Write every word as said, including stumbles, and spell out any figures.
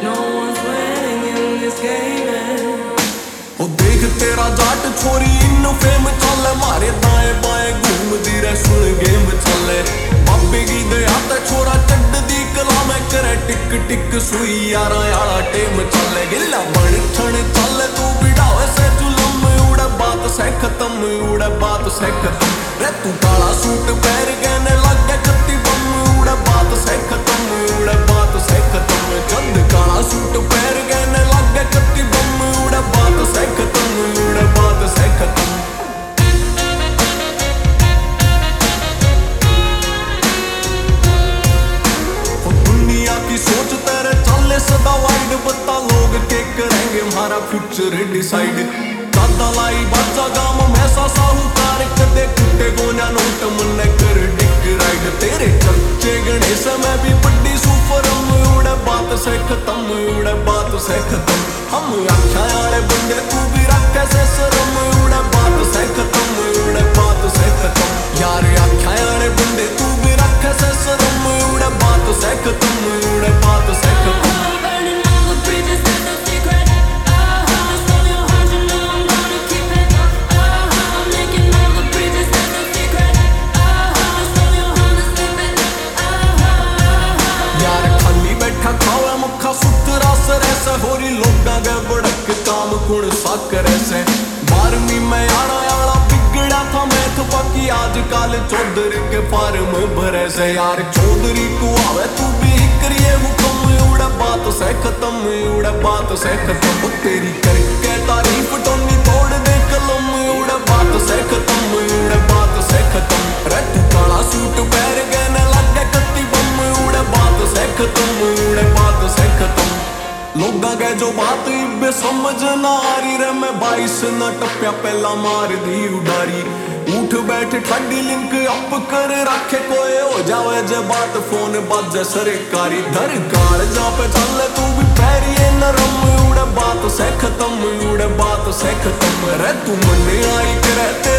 No one's winning in this game. ओ देख तेरा जाट छोरी इन फेम चले मारे दाएं बाएं घूमदी रह सुन गेम चले बाबे की दया ते छोरा चढ़ दी कला में करे टिक टिक सुई यारा यारा टेम चले गिला बन ठण चले तू बिड़ावे से जुलम उड़े बात से खत्म उड़े बात से खत्म रे तू काला सूट पहन गए लगे कत्ती बम उड़े बात से खत्म उड़े बात से खत्म चंद काला सूट पहन गए लगे कत्ती बम उड़े बात से खत्म उड़े बात से खत्म दुनिया की सोच तेरे चले सदा वाइड बता लोग के करेंगे हमारा फ्यूचर डिसाइड दादा लाई बाजा गाम में सा साहूकार कदे कुटे गोना नोट मन कर डिक राइड तेरे चर्चे गणेश में भी बड़ी सुफरम उड़े बात से खत्म उड़े बात से खत्म हम आख्या वाले बंदे तू भी रख से शर्म उड़े बात से खत्म उड़े बात से खत्म यार आख्या वाले बंदे तू भी रख से शर्म उड़े बात से खत्म उड़े बात से खत्म होरी लोगा गए बड़क काम कुण साकर से बारहवीं में आड़ा आड़ा बिगड़ा था मैथ बाकी आजकल चौधरी के फार्म भरे से यार चौधरी को आवे तू भी करिए हुक्म उड़े बात से खत्म उड़े बात से खत्म तेरी करके तारीफ टोनी तोड़ दे कलम उड़े बात से खत्म उड़े बात से खत्म रे तू काला सूट पहन गए लगे कत्ती बम उड़े बात से खत्म उड़े बात से खत्म लोगा गए जो बात इबे समझ ना आ रही रे मैं बाईस न टप्या पहला मार दी उडारी उठ बैठ ठंडी लिंक अप कर रखे कोई हो जावे जे बात फोन बाजे सरकारी धर कार जा पे चले तू भी पैरिए नरम उड़े बात से खत्म उड़े बात से खत्म रे तू मन आई करे